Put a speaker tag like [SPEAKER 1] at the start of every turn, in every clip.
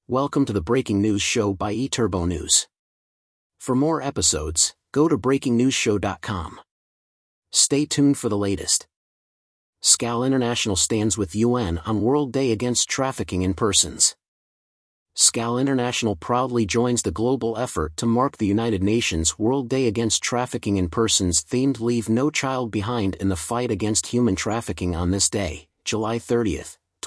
[SPEAKER 1] Welcome to the Breaking News Show by eTurbo News. For more episodes, go to breakingnewsshow.com. Stay tuned for the latest. SCAL International stands with UN on World Day Against Trafficking in Persons. SCAL International proudly joins the global effort to mark the United Nations World Day Against Trafficking in Persons themed Leave No Child Behind in the fight against human trafficking on this day, July 30,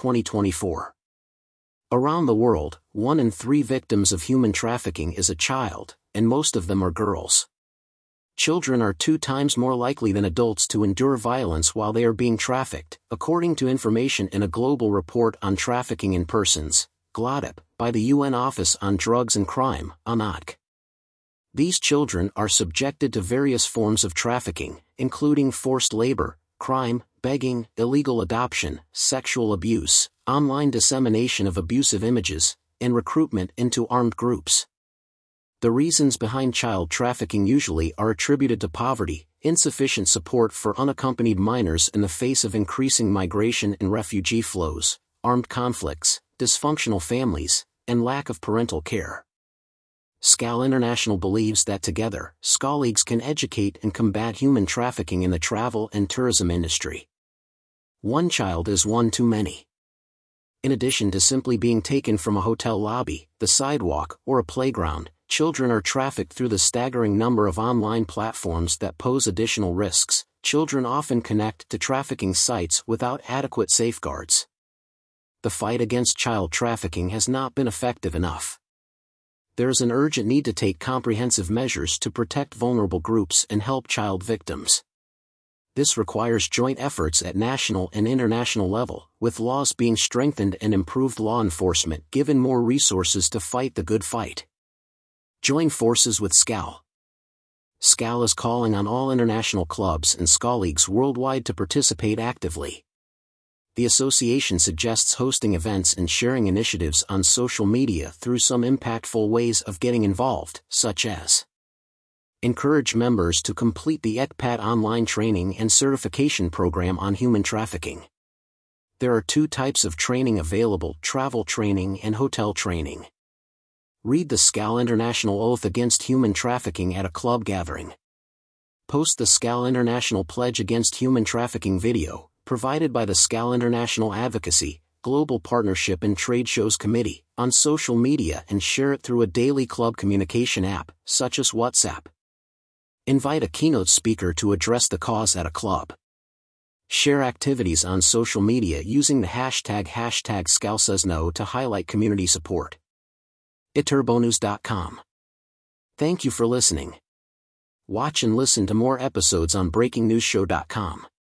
[SPEAKER 1] 2024. Around the world, 1 in 3 victims of human trafficking is a child, and most of them are girls. Children are 2 times more likely than adults to endure violence while they are being trafficked, according to information in a global report on trafficking in persons, GLODEP, by the UN Office on Drugs and Crime, UNODC. These children are subjected to various forms of trafficking, including forced labor, crime, begging, illegal adoption, sexual abuse, online dissemination of abusive images, and recruitment into armed groups. The reasons behind child trafficking usually are attributed to poverty, insufficient support for unaccompanied minors in the face of increasing migration and refugee flows, armed conflicts, dysfunctional families, and lack of parental care. SCAL International believes that together, SCALeagues can educate and combat human trafficking in the travel and tourism industry. One child is one too many. In addition to simply being taken from a hotel lobby, the sidewalk, or a playground, children are trafficked through the staggering number of online platforms that pose additional risks. Children often connect to trafficking sites without adequate safeguards. The fight against child trafficking has not been effective enough. There is an urgent need to take comprehensive measures to protect vulnerable groups and help child victims. This requires joint efforts at national and international level, with laws being strengthened and improved law enforcement given more resources to fight the good fight. Join forces with SCAL. SCAL is calling on all international clubs and SCALeagues worldwide to participate actively. The association suggests hosting events and sharing initiatives on social media through some impactful ways of getting involved, such as encourage members to complete the ECPAT online training and certification program on human trafficking. There are 2 types of training available: travel training and hotel training. Read the SCAL International Oath Against Human Trafficking at a club gathering. Post the SCAL International Pledge Against Human Trafficking video, provided by the SCAL International Advocacy, Global Partnership and Trade Shows Committee, on social media and share it through a daily club communication app, such as WhatsApp. Invite a keynote speaker to address the cause at a club. Share activities on social media using the hashtag #SCALSaysNo to highlight community support. eTurboNews.com. Thank you for listening. Watch and listen to more episodes on BreakingNewsShow.com.